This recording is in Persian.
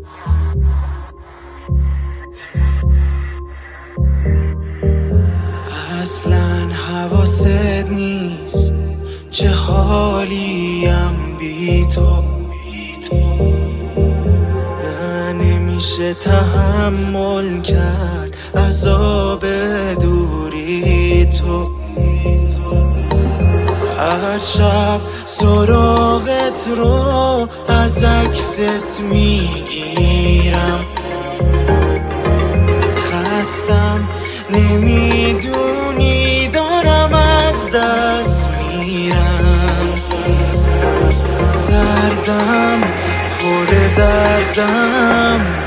اصلا حواست نیست چه حالیم بی تو. نمیشه تحمل کرد عذاب دوری تو. هر شب سراغت رو از عکست میگیرم. خستم نمیدونی دارم از دست میرم. سردم پر دردم